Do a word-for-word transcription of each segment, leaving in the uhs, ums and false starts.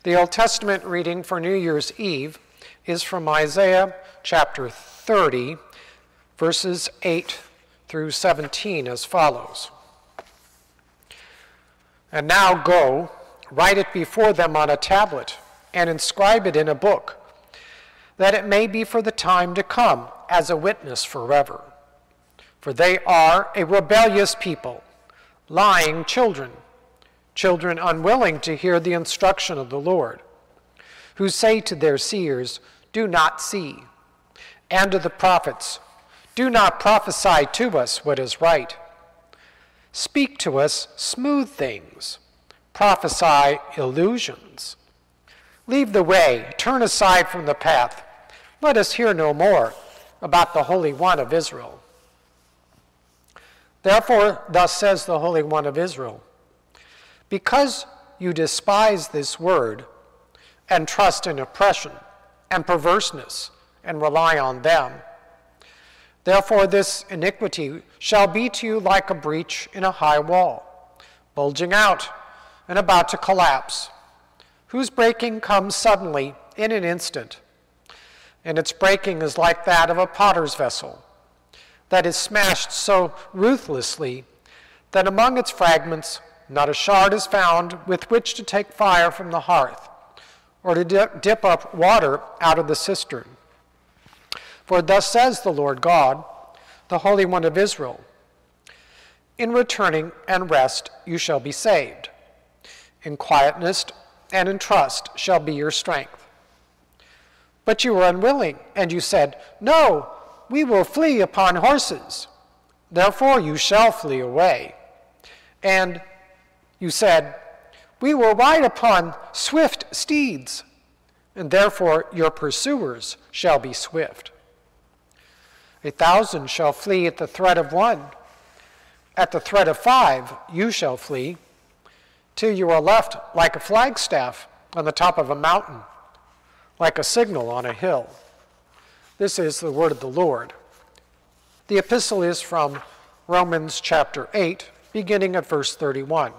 The Old Testament reading for New Year's Eve is from Isaiah chapter thirty, verses eight through seventeen as follows. And now go, write it before them on a tablet, and inscribe it in a book, that it may be for the time to come as a witness forever. For they are a rebellious people, lying children, children unwilling to hear the instruction of the Lord, who say to their seers, do not see, and to the prophets, do not prophesy to us what is right. Speak to us smooth things, prophesy illusions. Leave the way, turn aside from the path. Let us hear no more about the Holy One of Israel. Therefore, thus says the Holy One of Israel, because you despise this word and trust in oppression and perverseness and rely on them, therefore this iniquity shall be to you like a breach in a high wall, bulging out and about to collapse, whose breaking comes suddenly in an instant. And its breaking is like that of a potter's vessel, that is smashed so ruthlessly that among its fragments not a shard is found with which to take fire from the hearth, or to dip, dip up water out of the cistern. For thus says the Lord God, the Holy One of Israel, in returning and rest you shall be saved. In quietness and in trust shall be your strength. But you were unwilling, and you said, no, we will flee upon horses. Therefore you shall flee away. And you said, we will ride upon swift steeds, and therefore your pursuers shall be swift. A thousand shall flee at the threat of one. At the threat of five you shall flee, till you are left like a flagstaff on the top of a mountain, like a signal on a hill. This is the word of the Lord. The epistle is from Romans chapter eight, beginning at verse thirty-one.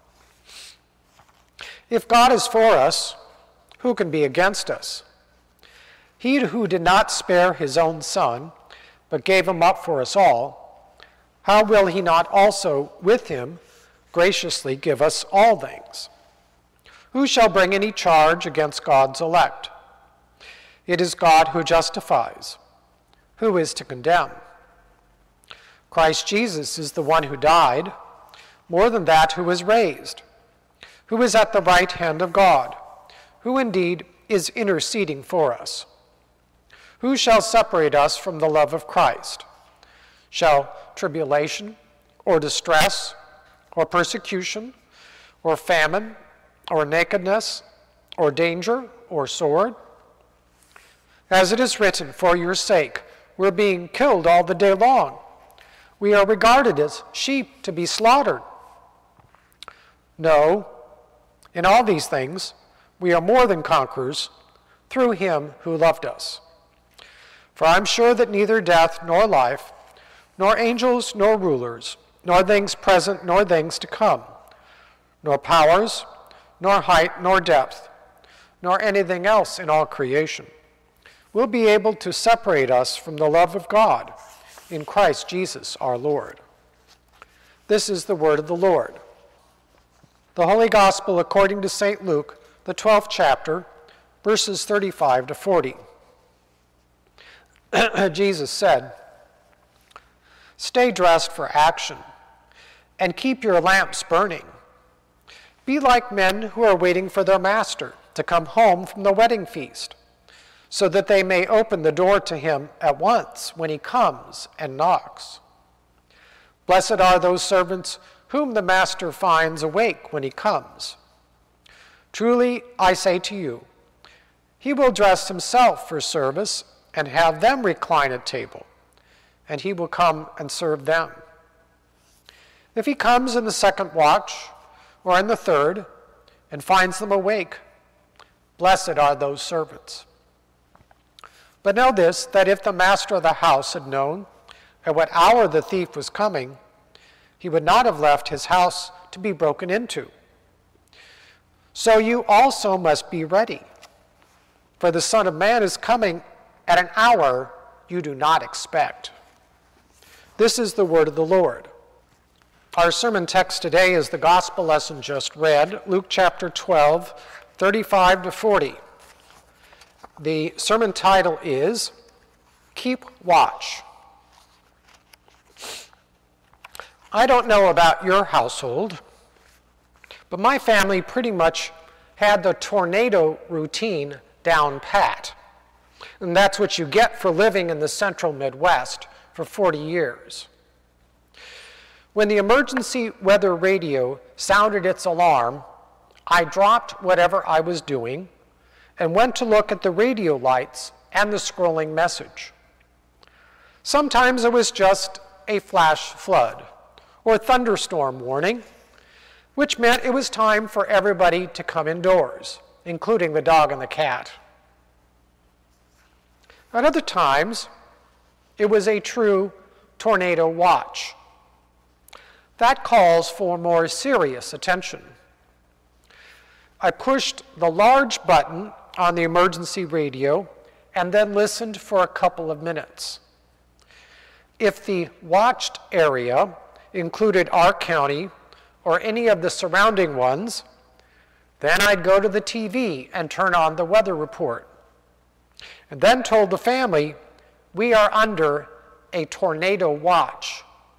If God is for us, who can be against us? He who did not spare his own son, but gave him up for us all, how will he not also with him graciously give us all things? Who shall bring any charge against God's elect? It is God who justifies. Who is to condemn? Christ Jesus is the one who died, more than that, who was raised, who is at the right hand of God, who indeed is interceding for us. Who shall separate us from the love of Christ? Shall tribulation, or distress, or persecution, or famine, or nakedness, or danger, or sword? As it is written, for your sake, we're being killed all the day long. We are regarded as sheep to be slaughtered. No, in all these things, we are more than conquerors through him who loved us. For I'm sure that neither death nor life, nor angels nor rulers, nor things present nor things to come, nor powers, nor height nor depth, nor anything else in all creation, will be able to separate us from the love of God in Christ Jesus our Lord. This is the word of the Lord. The Holy Gospel according to Saint Luke, the twelfth chapter, verses thirty-five to forty. Jesus said, stay dressed for action, and keep your lamps burning. Be like men who are waiting for their master to come home from the wedding feast, so that they may open the door to him at once when he comes and knocks. Blessed are those servants whom the master finds awake when he comes. Truly, I say to you, he will dress himself for service and have them recline at table, and he will come and serve them. If he comes in the second watch or in the third and finds them awake, blessed are those servants. But know this, that if the master of the house had known at what hour the thief was coming, he would not have left his house to be broken into. So you also must be ready, for the Son of Man is coming at an hour you do not expect." This is the word of the Lord. Our sermon text today is the gospel lesson just read, Luke chapter twelve, thirty-five to forty. The sermon title is Keep Watch. I don't know about your household, but my family pretty much had the tornado routine down pat. And that's what you get for living in the central Midwest for forty years. When the emergency weather radio sounded its alarm, I dropped whatever I was doing and went to look at the radio lights and the scrolling message. Sometimes it was just a flash flood or thunderstorm warning, which meant it was time for everybody to come indoors, including the dog and the cat. At other times, it was a true tornado watch. That calls for more serious attention. I pushed the large button on the emergency radio and then listened for a couple of minutes. If the watched area included our county or any of the surrounding ones, then I'd go to the T V and turn on the weather report, and then told the family, "We are under a tornado watch."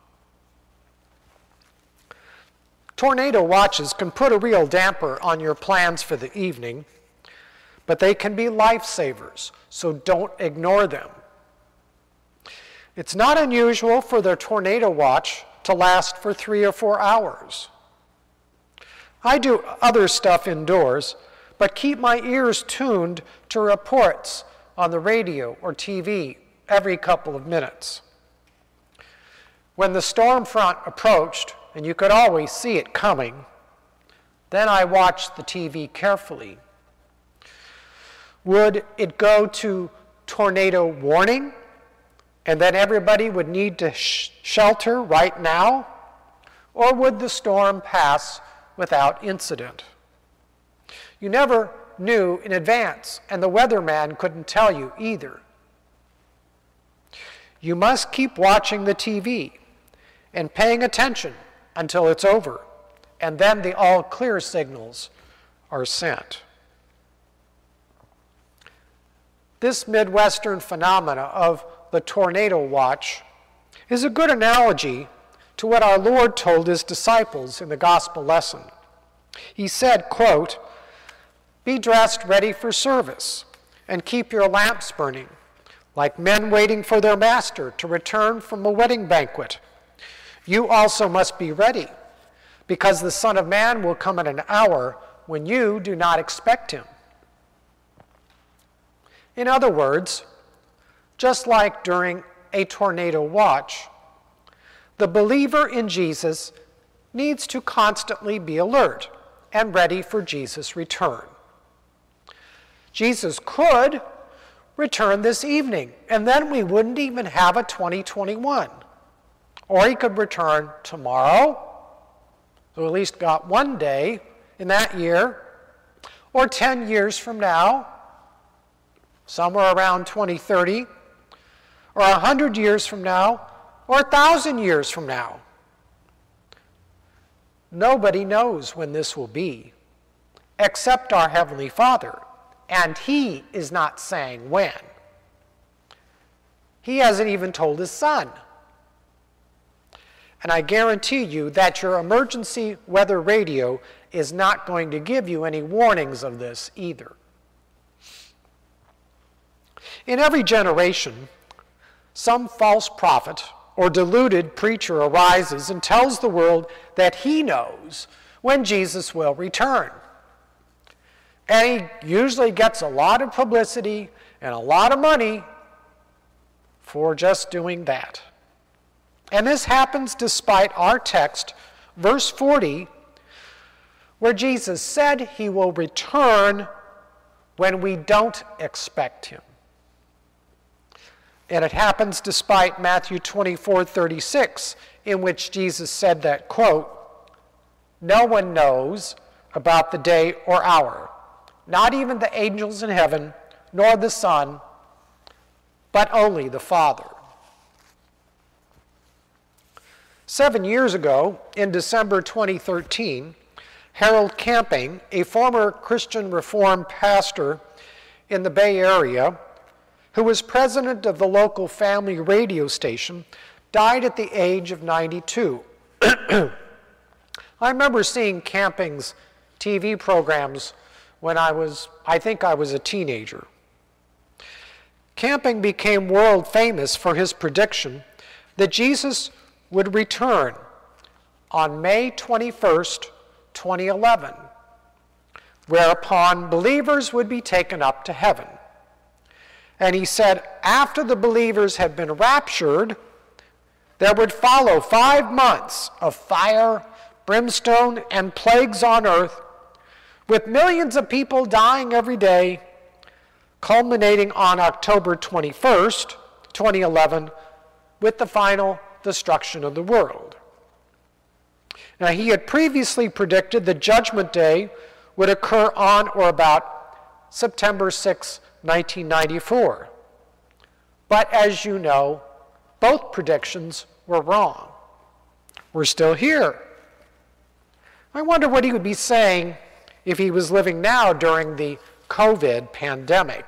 Tornado watches can put a real damper on your plans for the evening, but they can be lifesavers, so don't ignore them. It's not unusual for the tornado watch to last for three or four hours. I do other stuff indoors, but keep my ears tuned to reports on the radio or T V every couple of minutes. When the storm front approached, and you could always see it coming, then I watched the T V carefully. Would it go to tornado warning, and then everybody would need to sh- shelter right now? Or would the storm pass without incident? You never knew in advance, and the weatherman couldn't tell you either. You must keep watching the T V and paying attention until it's over, and then the all-clear signals are sent. This Midwestern phenomena of the tornado watch is a good analogy to what our Lord told his disciples in the gospel lesson. He said, quote, "Be dressed ready for service, and keep your lamps burning, like men waiting for their master to return from a wedding banquet. You also must be ready, because the Son of Man will come at an hour when you do not expect him." In other words, just like during a tornado watch, the believer in Jesus needs to constantly be alert and ready for Jesus' return. Jesus could return this evening, and then we wouldn't even have a twenty twenty-one. Or he could return tomorrow, so at least got one day in that year, or ten years from now, somewhere around twenty thirty, or one hundred years from now, or one thousand years from now. Nobody knows when this will be, except our Heavenly Father, and he is not saying when. He hasn't even told his Son. And I guarantee you that your emergency weather radio is not going to give you any warnings of this either. In every generation, some false prophet or deluded preacher arises and tells the world that he knows when Jesus will return. And he usually gets a lot of publicity and a lot of money for just doing that. And this happens despite our text, verse forty, where Jesus said he will return when we don't expect him. And it happens despite Matthew twenty-four thirty-six, in which Jesus said that, quote, "No one knows about the day or hour, not even the angels in heaven, nor the Son, but only the Father. Seven years ago, in December twenty thirteen, Harold Camping, a former Christian Reformed pastor in the Bay Area, who was president of the local family radio station, died at the age of ninety-two. I remember seeing Camping's T V programs when I was, I think I was a teenager. Camping became world famous for his prediction that Jesus would return on May twenty-first, twenty eleven, whereupon believers would be taken up to heaven. And he said after the believers had been raptured, there would follow five months of fire, brimstone, and plagues on earth, with millions of people dying every day, culminating on October twenty-first, twenty eleven, with the final destruction of the world. Now, he had previously predicted that Judgment Day would occur on or about September sixth, nineteen ninety-four. But as you know, both predictions were wrong. We're still here. I wonder what he would be saying if he was living now during the COVID pandemic.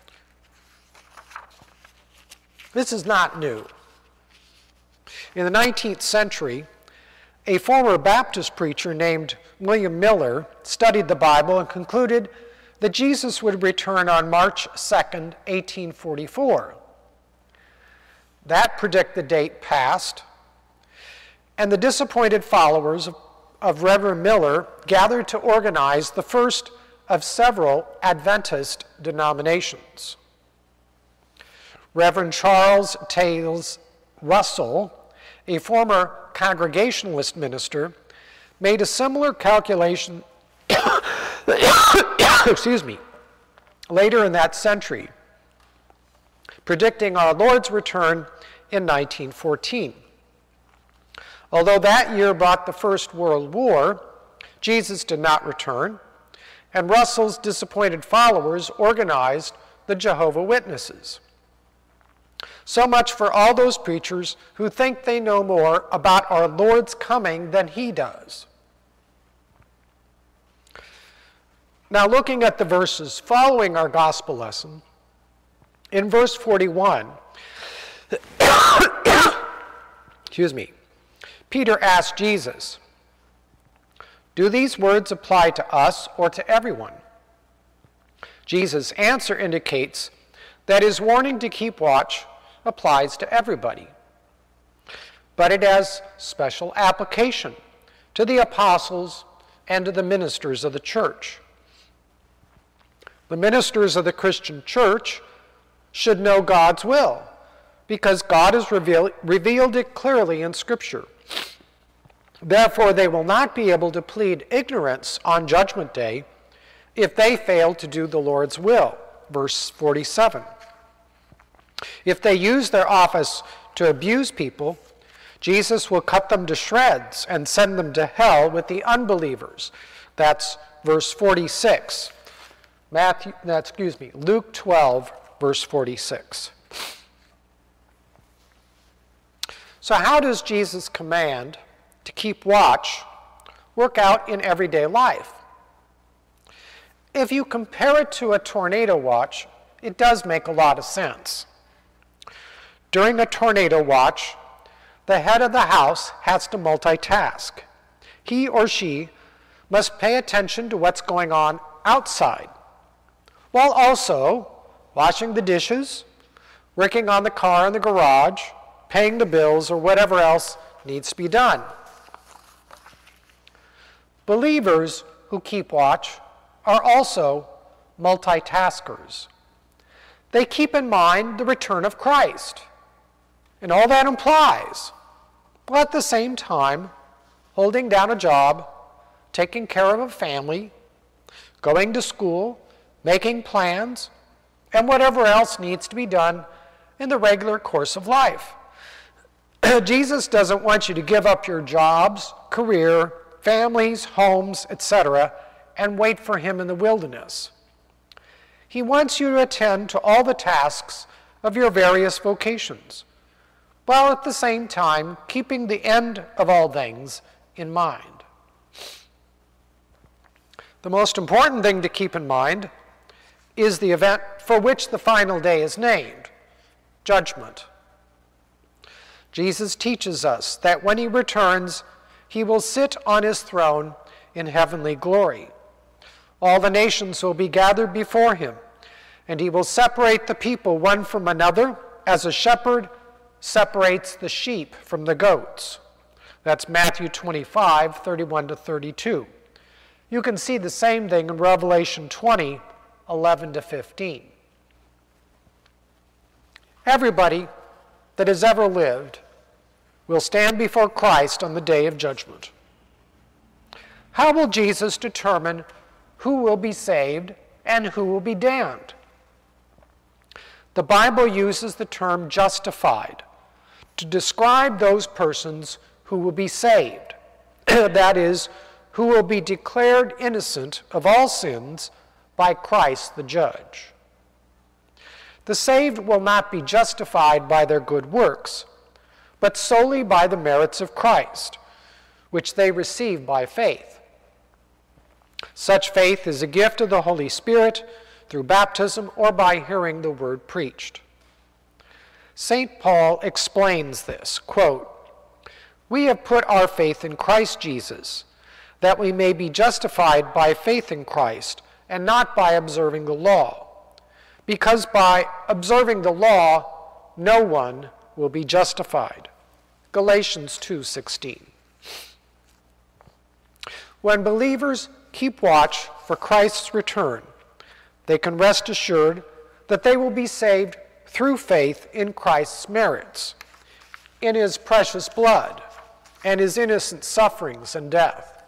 This is not new. In the nineteenth century, a former Baptist preacher named William Miller studied the Bible and concluded that Jesus would return on March second, eighteen forty-four. That predicted date passed, and the disappointed followers of, of Reverend Miller gathered to organize the first of several Adventist denominations. Reverend Charles Tails Russell, a former Congregationalist minister, made a similar calculation excuse me, later in that century, predicting our Lord's return in nineteen fourteen. Although that year brought the First World War, Jesus did not return, and Russell's disappointed followers organized the Jehovah's Witnesses. So much for all those preachers who think they know more about our Lord's coming than he does. Now, looking at the verses following our gospel lesson, in verse forty-one, excuse me, Peter asked Jesus, "Do these words apply to us or to everyone?" Jesus' answer indicates that his warning to keep watch applies to everybody, but it has special application to the apostles and to the ministers of the church. The ministers of the Christian church should know God's will, because God has revealed, revealed it clearly in Scripture. Therefore, they will not be able to plead ignorance on Judgment Day if they fail to do the Lord's will. Verse forty-seven. If they use their office to abuse people, Jesus will cut them to shreds and send them to hell with the unbelievers. That's verse forty-six. Matthew, excuse me, Luke twelve, verse forty-six. So how does Jesus' command to keep watch work out in everyday life? If you compare it to a tornado watch, it does make a lot of sense. During a tornado watch, the head of the house has to multitask. He or she must pay attention to what's going on outside, while also washing the dishes, working on the car in the garage, paying the bills, or whatever else needs to be done. Believers who keep watch are also multitaskers. They keep in mind the return of Christ and all that implies, while at the same time holding down a job, taking care of a family, going to school, making plans, and whatever else needs to be done in the regular course of life. Jesus doesn't want you to give up your jobs, career, families, homes, et cetera, and wait for him in the wilderness. He wants you to attend to all the tasks of your various vocations, while at the same time keeping the end of all things in mind. The most important thing to keep in mind is the event for which the final day is named, judgment. Jesus teaches us that when he returns, he will sit on his throne in heavenly glory. All the nations will be gathered before him, and he will separate the people one from another as a shepherd separates the sheep from the goats. That's Matthew twenty-five, thirty-one to thirty-two. You can see the same thing in Revelation twenty, eleven to fifteen. Everybody that has ever lived will stand before Christ on the day of judgment. How will Jesus determine who will be saved and who will be damned? The Bible uses the term justified to describe those persons who will be saved. That is, who will be declared innocent of all sins by Christ the judge. The saved will not be justified by their good works, but solely by the merits of Christ, which they receive by faith. Such faith is a gift of the Holy Spirit through baptism or by hearing the word preached. Saint Paul explains this, quote, "We have put our faith in Christ Jesus, that we may be justified by faith in Christ and not by observing the law, because by observing the law no one will be justified." Galatians two sixteen. When believers keep watch for Christ's return, they can rest assured that they will be saved through faith in Christ's merits, in his precious blood, and his innocent sufferings and death.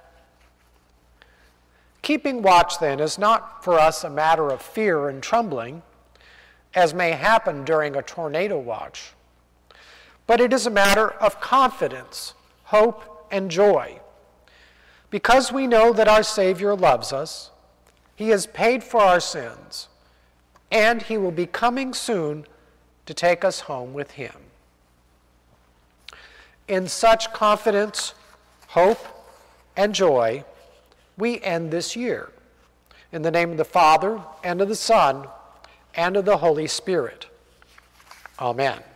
Keeping watch, then, is not for us a matter of fear and trembling, as may happen during a tornado watch, but it is a matter of confidence, hope, and joy, because we know that our Savior loves us, he has paid for our sins, and he will be coming soon to take us home with him. In such confidence, hope, and joy, we end this year. In the name of the Father, and of the Son, and of the Holy Spirit. Amen.